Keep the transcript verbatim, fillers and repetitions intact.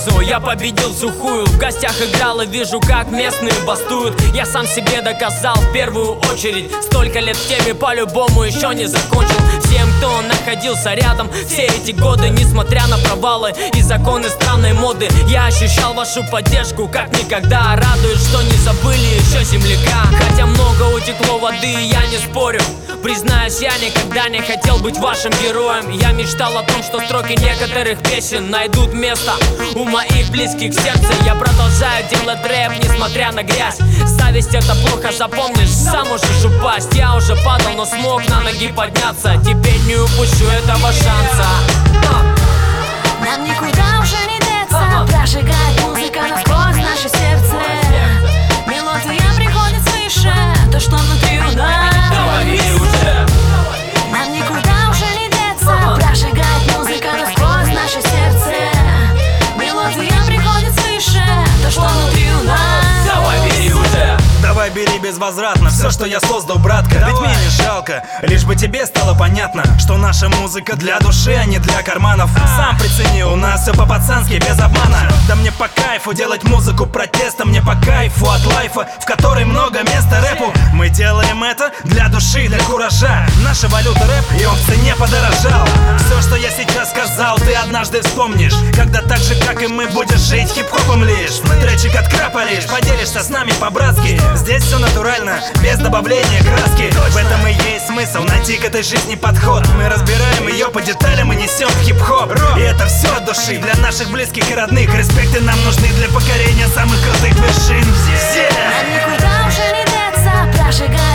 песню я победил сухую. В гостях играл и вижу, как местные бастуют. Я сам себе доказал в первую очередь. Столько лет в теме по-любому еще не закончил. Всем, кто находился рядом все эти годы, несмотря на провалы и законы странной моды, я ощущал вашу поддержку как никогда. Радует, что не забыли еще земляка. Хотя много утекло воды, я не спорю. Признаюсь, я никогда не хотел быть вашим героем. Я мечтал о том, что строки некоторых песен найдут место у моих близких к сердцу. Я продолжаю делать рэп, несмотря на грязь. Зависть — это плохо, запомнишь, сам можешь упасть. Я уже падал, но смог на ноги подняться. Теперь не упущу этого шанса. Нам никуда уже не деться. Прожигает музыка насквозь наше сердце. Мелодия приходит свыше, то, что внутри у нас. Нам никуда уже не деться. Прожигает музыка насквозь наше сердце. Мелодия приходит свыше, то, что внутри у нас. Давай бери безвозвратно все, что я создал, братка. Давай. Ведь мне не жалко, лишь бы тебе стало понятно, что наша музыка для души, а не для карманов. Сам прицени, у нас все по-пацански, без обмана. Да мне по кайфу делать музыку протеста. Мне по кайфу от лайфа, в которой много места рэпу. Мы делаем это для души, для куража. Наша валюта рэп, и он в цене подорожал. Все, что я сейчас сказал, ты однажды вспомнишь, когда так же, как и мы, будешь жить хип-хопом лишь. Тречик от крапа лишь, поделишься с нами по-братски. Здесь все натурально, без добавления краски. В этом и есть смысл, найти к этой жизни подход. Мы разбираем ее по деталям и несем в хип-хоп. И это все от души, для наших близких и родных. Респекты нам нужны для покорения самых крутых вершин. Все. Нам никуда уже не деться. Прожигает